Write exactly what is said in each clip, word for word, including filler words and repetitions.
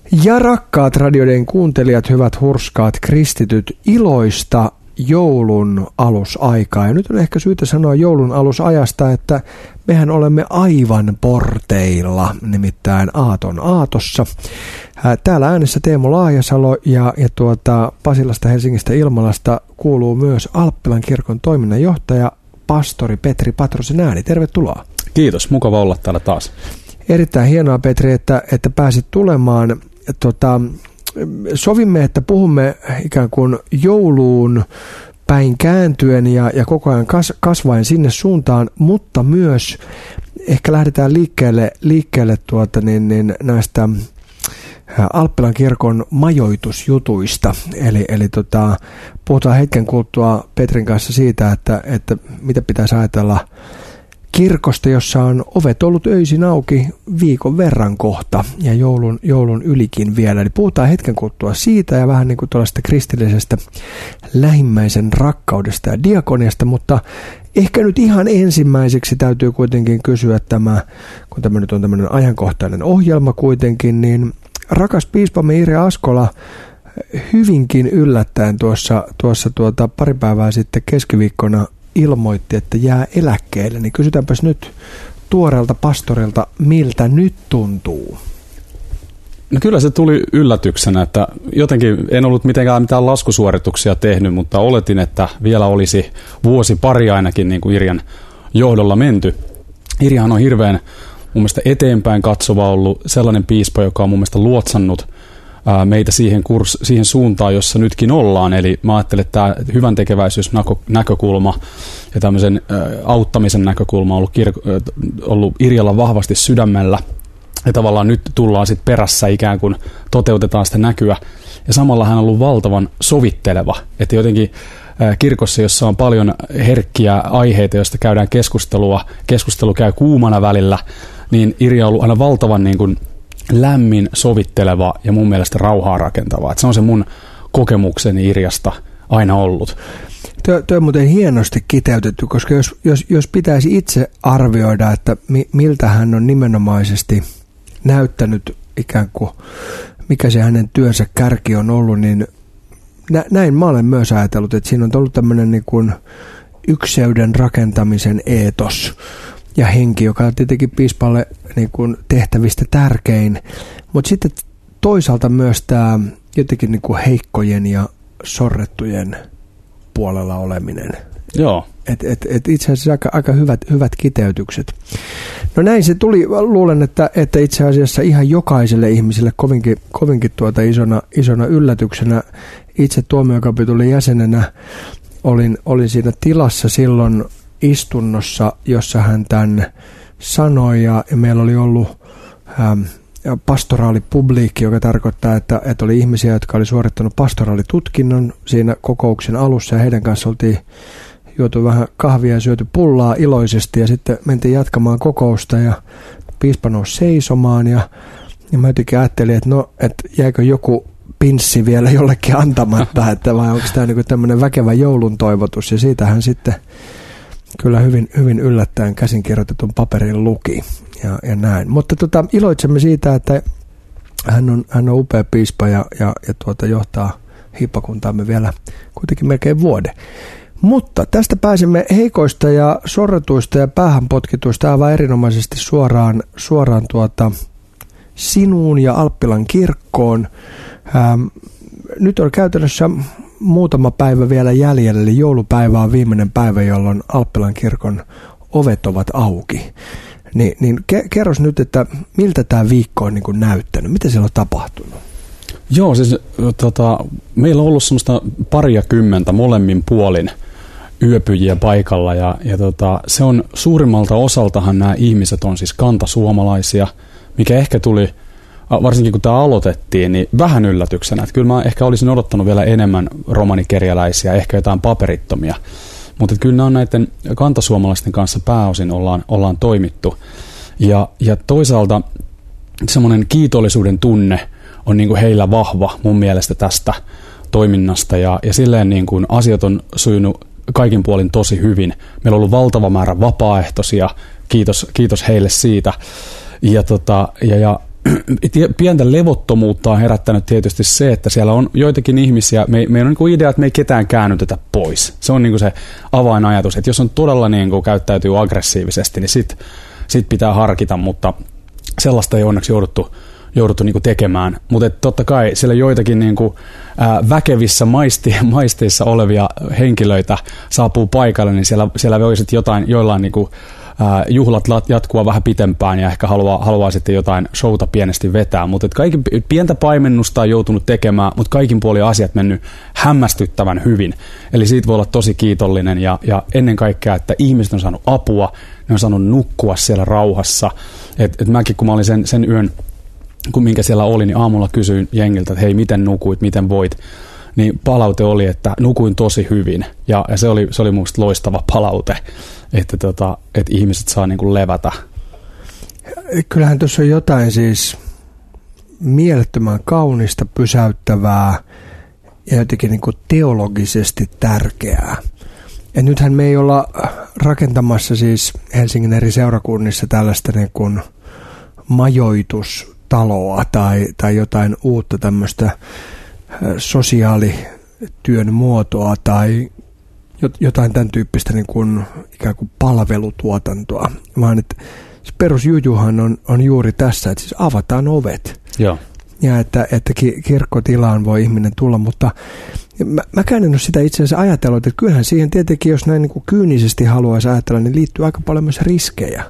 Ja rakkaat radioiden kuuntelijat, hyvät hurskaat kristityt, iloista joulun alusaikaa. Ja nyt on ehkä syytä sanoa joulun alusajasta, että mehän olemme aivan porteilla, nimittäin aaton aatossa. Täällä äänessä Teemu Laajasalo ja, ja tuota, Pasilasta, Helsingistä, Ilmalasta kuuluu myös Alppilan kirkon toiminnanjohtaja, pastori Petri Patrosen ääni. Tervetuloa. Kiitos, mukava olla täällä taas. Erittäin hienoa, Petri, että, että pääsit tulemaan. Tota, sovimme, että puhumme ikään kuin jouluun päin kääntyen ja, ja koko ajan kas, kasvaen sinne suuntaan, mutta myös ehkä lähdetään liikkeelle, liikkeelle tuota, niin, niin näistä Alppilan kirkon majoitusjutuista. Eli, eli tota, puhutaan hetken kuluttua Petrin kanssa siitä, että, että mitä pitäisi ajatella kirkosta, jossa on ovet ollut öisin auki viikon verran kohta ja joulun, joulun ylikin vielä. Eli puhutaan hetken kuluttua siitä ja vähän niin kuin tuollaista kristillisestä lähimmäisen rakkaudesta ja diakoniasta, mutta ehkä nyt ihan ensimmäiseksi täytyy kuitenkin kysyä tämä, kun tämä nyt on tämmöinen ajankohtainen ohjelma kuitenkin, niin rakas piispamme Ire Askola hyvinkin yllättäen tuossa, tuossa tuota pari päivää sitten keskiviikkona ilmoitti, että jää eläkkeelle, niin kysytäänpäs nyt tuoreelta pastorilta, miltä nyt tuntuu? No kyllä se tuli yllätyksenä, että jotenkin en ollut mitenkään mitään laskusuorituksia tehnyt, mutta oletin, että vielä olisi vuosi pari ainakin niin kuin Irjan johdolla menty. Irjahan on hirveän mun mielestä eteenpäin katsova ollut sellainen piispa, joka on mun mielestä luotsannut ää, meitä siihen, kurs, siihen suuntaan, jossa nytkin ollaan. Eli mä ajattelen, että tämä hyvän tekeväisyysnäkökulma ja tämmöisen ää, auttamisen näkökulma on ollut, kirko, ää, ollut Irjalla vahvasti sydämellä. Ja tavallaan nyt tullaan sitten perässä ikään kuin toteutetaan sitä näkyä. Ja samalla hän on ollut valtavan sovitteleva. Että jotenkin ää, kirkossa, jossa on paljon herkkiä aiheita, joista käydään keskustelua, keskustelu käy kuumana välillä, niin Irja on ollut aina valtavan niin kuin lämmin, sovitteleva ja mun mielestä rauhaa rakentava. Että se on se mun kokemukseni Irjasta aina ollut. Tuo, tuo on muuten hienosti kiteytetty, koska jos, jos, jos pitäisi itse arvioida, että mi, miltä hän on nimenomaisesti näyttänyt ikään kuin, mikä se hänen työnsä kärki on ollut, niin nä, näin mä olen myös ajatellut, että siinä on ollut tämmöinen niin kuin ykseyden rakentamisen eetos ja henki, joka on tietenkin piispalle niin kuin tehtävistä tärkein, mutta sitten toisaalta myös tämä jotenkin niin kuin heikkojen ja sorrettujen puolella oleminen. Joo. Et, et, et itse asiassa aika, aika hyvät, hyvät kiteytykset. No näin se tuli. Luulen, että, että itse asiassa ihan jokaiselle ihmiselle kovinkin, kovinkin tuota isona, isona yllätyksenä. Itse tuomiokapitulin jäsenenä olin, olin siinä tilassa silloin istunnossa, jossa hän tämän sanoi, ja, ja meillä oli ollut ähm, pastoraalipubliikki, joka tarkoittaa, että, että oli ihmisiä, jotka oli suorittanut pastoraalitutkinnon siinä kokouksen alussa, ja heidän kanssa oltiin juotu vähän kahvia ja syöty pullaa iloisesti, ja sitten mentiin jatkamaan kokousta, ja piispa nousi seisomaan, ja, ja mä jotenkin ajattelin, että no, että jäikö joku pinssi vielä jollekin antamatta, että vai onko tämä niinku tämmöinen väkevä joulun toivotus, ja siitähän sitten kyllä hyvin, hyvin yllättäen käsinkirjoitetun paperin luki ja, ja näin. Mutta tota, iloitsemme siitä, että hän on, hän on upea piispa ja, ja, ja tuota, johtaa hiippakuntaamme vielä kuitenkin melkein vuoden. Mutta tästä pääsemme heikoista ja sorretuista ja päähänpotkituista aivan erinomaisesti suoraan, suoraan tuota, sinuun ja Alppilan kirkkoon. Ähm, nyt on käytännössä muutama päivä vielä jäljellä, eli joulupäivä on viimeinen päivä, jolloin Alppilan kirkon ovet ovat auki. Ni, niin kerros nyt, että miltä tämä viikko on niin kuin näyttänyt? Mitä siellä on tapahtunut? Joo, siis tota, meillä on ollut semmoista paria kymmentä molemmin puolin yöpyjiä paikalla, ja, ja tota, se on suurimmalta osaltahan nämä ihmiset on siis kantasuomalaisia, mikä ehkä tuli, varsinkin kun tämä aloitettiin, niin vähän yllätyksenä. Että kyllä mä ehkä olisin odottanut vielä enemmän romanikerjäläisiä, ehkä jotain paperittomia. Mutta kyllä nämä on näiden kantasuomalaisten kanssa pääosin ollaan, ollaan toimittu. Ja, ja toisaalta semmoinen kiitollisuuden tunne on niin kuin heillä vahva mun mielestä tästä toiminnasta. Ja, ja silleen niin kuin asiat on sujunut kaikin puolin tosi hyvin. Meillä on ollut valtava määrä vapaaehtoisia. Kiitos, kiitos heille siitä. Ja, tota, ja, ja pientä levottomuutta on herättänyt tietysti se, että siellä on joitakin ihmisiä, me, meillä on niin idea, että me ei ketään käännytetä pois. Se on niin se avainajatus, että jos on todella niin kuin käyttäytyy aggressiivisesti, niin sit, sit pitää harkita, mutta sellaista ei onneksi jouduttu, jouduttu niin kuin tekemään. Mutta totta kai siellä joitakin niin kuin, ää, väkevissä maisti, maisteissa olevia henkilöitä saapuu paikalle, niin siellä, siellä voi sitten jotain, joillain niin kuin, ää, juhlat jatkua vähän pitempään ja ehkä haluaa, haluaa sitten jotain showta pienesti vetää. Mutta kaikki, pientä paimennusta on joutunut tekemään, mutta kaikin puolin asiat mennyt hämmästyttävän hyvin. Eli siitä voi olla tosi kiitollinen ja, ja ennen kaikkea, että ihmiset on saanut apua, ne on saanut nukkua siellä rauhassa. Et, et mäkin kun mä olin sen, sen yön, kun minkä siellä oli, niin aamulla kysyin jengiltä, että hei, miten nukuit, miten voit, niin palaute oli, että nukuin tosi hyvin, ja, ja se oli, se oli musta loistava palaute, että, tota, että ihmiset saa niin kuin levätä. Kyllähän tuossa on jotain siis mielettömän kaunista, pysäyttävää ja jotenkin niin kuin teologisesti tärkeää. Ja nythän me ei olla rakentamassa siis Helsingin eri seurakunnissa tällaista niin kuin majoitustaloa tai, tai jotain uutta tämmöistä sosiaalityön muotoa tai jotain tämän tyyppistä niin kuin ikään kuin palvelutuotantoa, vaan että se perusjujuhan on, on juuri tässä, että siis avataan ovet. Joo. Ja että, että kirkkotilaan voi ihminen tulla, mutta mä, mäkään en ole sitä itse asiassa ajatellut, että kyllähän siihen tietenkin, jos näin niin kuin kyynisesti haluaisi ajatella, niin liittyy aika paljon myös riskejä.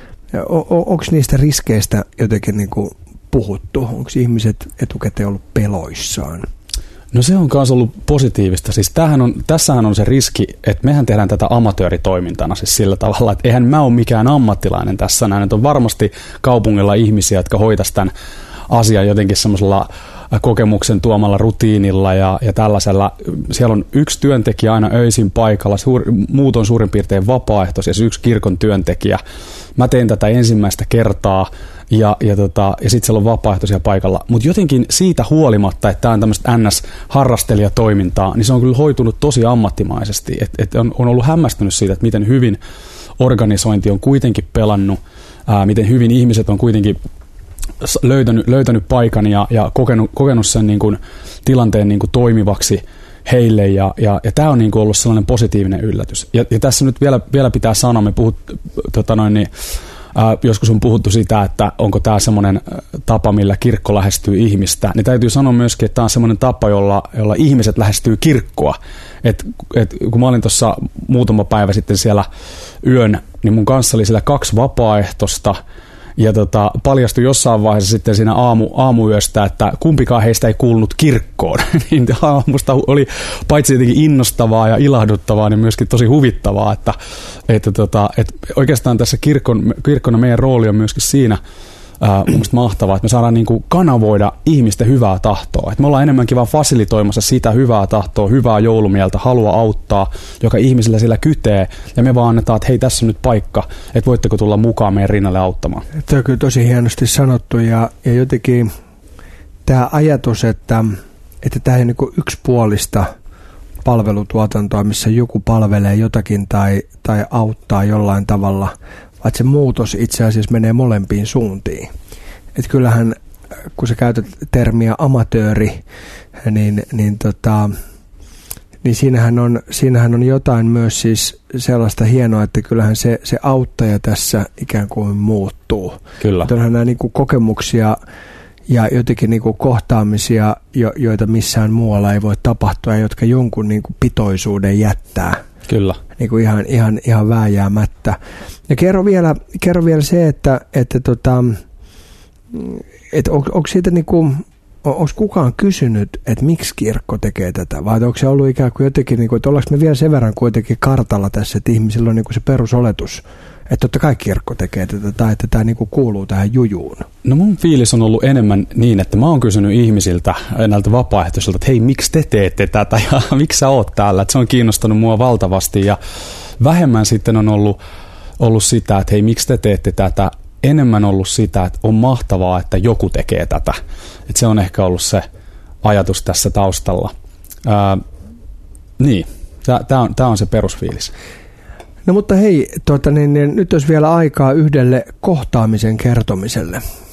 Onko niistä riskeistä jotenkin niin kuin puhuttu? Onko ihmiset etukäteen ollut peloissaan? No se on myös ollut positiivista. Siis tämähän on, tässähän on se riski, että mehän tehdään tätä amatööritoimintana siis sillä tavalla, että eihän mä ole mikään ammattilainen tässä näin. Että on varmasti kaupungilla ihmisiä, jotka hoitaisivat tämän asian jotenkin semmoisella kokemuksen tuomalla rutiinilla ja, ja tällaisella. Siellä on yksi työntekijä aina öisin paikalla, suur, muut on suurin piirtein vapaaehtoisia, siis yksi kirkon työntekijä. Mä tein tätä ensimmäistä kertaa ja, ja, tota, ja sitten siellä on vapaaehtoisia paikalla. Mutta jotenkin siitä huolimatta, että tämä on tämmöistä N S-harrastelijatoimintaa, niin se on kyllä hoitunut tosi ammattimaisesti. Et, et on, on ollut hämmästynyt siitä, että miten hyvin organisointi on kuitenkin pelannut, ää, miten hyvin ihmiset on kuitenkin löytänyt, löytänyt paikan ja, ja kokenut, kokenut sen niin kuin, tilanteen niin kuin toimivaksi heille, ja, ja, ja tämä on niin kuin ollut sellainen positiivinen yllätys. Ja, ja tässä nyt vielä, vielä pitää sanoa, me puhut, tota noin, niin, ää, joskus on puhuttu sitä, että onko tämä semmoinen tapa, millä kirkko lähestyy ihmistä, niin täytyy sanoa myöskin, että tämä on semmoinen tapa, jolla, jolla ihmiset lähestyy kirkkoa. Et, et, kun mä olin tuossa muutama päivä sitten siellä yön, niin mun kanssa oli siellä kaksi vapaaehtoista, ja tota, paljastui jossain vaiheessa sitten siinä aamu, aamuyöstä, että kumpikaan heistä ei kuulunut kirkkoon. Niin aamusta oli paitsi jotenkin innostavaa ja ilahduttavaa, niin myöskin tosi huvittavaa, että, että, tota, että oikeastaan tässä kirkon, kirkkona meidän rooli on myöskin siinä ää, mun mielestä mahtavaa, että me saadaan niin kuin kanavoida ihmisten hyvää tahtoa. Että me ollaan enemmänkin vaan fasilitoimassa sitä hyvää tahtoa, hyvää joulumieltä, halua auttaa, joka ihmisillä sillä kytee, ja me vaan annetaan, että hei, tässä on nyt paikka, että voitteko tulla mukaan meidän rinnalle auttamaan. Tämä on kyllä tosi hienosti sanottu, ja, ja jotenkin tämä ajatus, että, että tämä ei ole niin kuin yksipuolista palvelutuotantoa, missä joku palvelee jotakin tai, tai auttaa jollain tavalla, vaan se muutos itse asiassa menee molempiin suuntiin. Että kyllähän, kun sä käytät termiä amatööri, niin, niin, tota, niin siinähän, on, siinähän on jotain myös siis sellaista hienoa, että kyllähän se, se auttaja tässä ikään kuin muuttuu. Kyllä. Että onhan nämä niin kuin kokemuksia ja jotenkin niin kuin kohtaamisia, jo, joita missään muualla ei voi tapahtua ja jotka jonkun niin kuin pitoisuuden jättää. Kyllä. Niin kuin ihan, ihan, ihan vääjäämättä. Ja kerro vielä, kerro vielä se, että, että, tota, että on, onko siitä niin kuin, onko kukaan kysynyt, että miksi kirkko tekee tätä, vai onko se ollut ikään kuin jotenkin, niin kuin, että ollaanko me vielä sen verran kuitenkin kartalla tässä, että ihmisillä on niin kuin se perusoletus, että totta kai kirkko tekee tätä, tai että tämä niin kuin kuuluu tähän jujuun? No mun fiilis on ollut enemmän niin, että mä oon kysynyt ihmisiltä, näiltä vapaaehtoisilta, että hei, miksi te teette tätä ja miksi sä oot täällä, että se on kiinnostanut mua valtavasti, ja vähemmän sitten on ollut, ollut sitä, että hei, miksi te teette tätä, enemmän ollut sitä, että on mahtavaa, että joku tekee tätä, että se on ehkä ollut se ajatus tässä taustalla. Ää, niin, tämä on, tää on se perusfiilis. No mutta hei, tuota, niin, niin, nyt olisi vielä aikaa yhdelle kohtaamisen kertomiselle.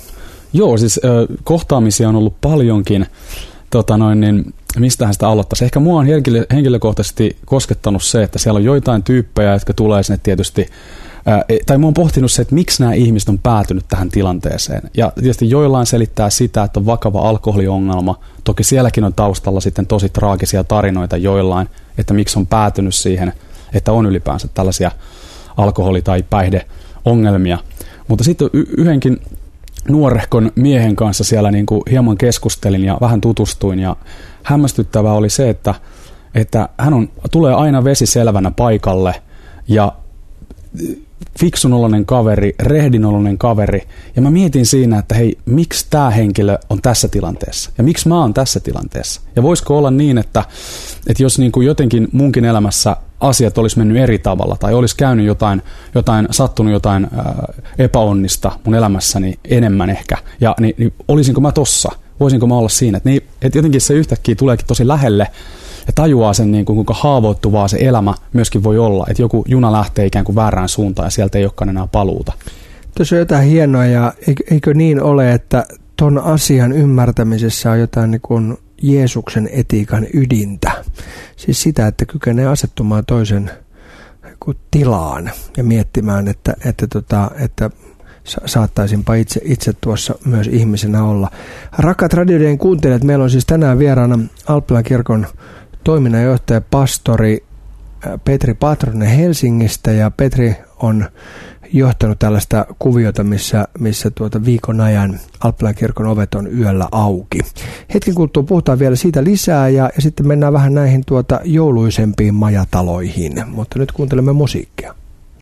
Joo, siis ö, kohtaamisia on ollut paljonkin. Tota noin, niin mistähän sitä aloittaisi? Ehkä mua on henkilö, henkilökohtaisesti koskettanut se, että siellä on joitain tyyppejä, jotka tulee sinne tietysti, ää, tai mä oon pohtinut se, että miksi nämä ihmiset on päätynyt tähän tilanteeseen. Ja tietysti joillain selittää sitä, että on vakava alkoholiongelma. Toki sielläkin on taustalla sitten tosi traagisia tarinoita joillain, että miksi on päätynyt siihen, että on ylipäänsä tällaisia alkoholi- tai päihdeongelmia. Mutta sitten y- yhdenkin nuorehkon miehen kanssa siellä niin kuin hieman keskustelin ja vähän tutustuin ja hämmästyttävää oli se, että, että hän on, tulee aina vesiselvänä paikalle ja fiksunoloinen kaveri, rehdinoloinen kaveri ja mä mietin siinä, että hei, miksi tämä henkilö on tässä tilanteessa ja miksi mä oon tässä tilanteessa ja voisiko olla niin, että, että jos niin kuin jotenkin munkin elämässä asiat olisi mennyt eri tavalla tai olisi käynyt jotain, jotain sattunut jotain ää, epäonnista mun elämässäni enemmän ehkä ja niin, niin olisinko mä tossa, voisinko mä olla siinä, että, niin, että jotenkin se yhtäkkiä tuleekin tosi lähelle ja tajuaa sen, niin kuin, kuinka haavoittuvaa se elämä myöskin voi olla, että joku juna lähtee ikään kuin väärään suuntaan ja sieltä ei olekaan enää paluuta. Tuossa on jotain hienoa ja eikö, eikö niin ole, että ton asian ymmärtämisessä on jotain niin kuin Jeesuksen etiikan ydintä. Siis sitä, että kykenee asettumaan toisen tilaan ja miettimään, että, että, tota, että saattaisinpa itse, itse tuossa myös ihmisenä olla. Rakkaat radioiden kuuntelijat, meillä on siis tänään vieraana Alppilan kirkon toiminnanjohtaja pastori Petri Patronen Helsingistä ja Petri on johtanut tällaista kuviota, missä, missä tuota viikon ajan Alppilan kirkon ovet on yöllä auki. Hetken kuluttua puhutaan vielä siitä lisää ja, ja sitten mennään vähän näihin tuota jouluisempiin majataloihin, mutta nyt kuuntelemme musiikkia.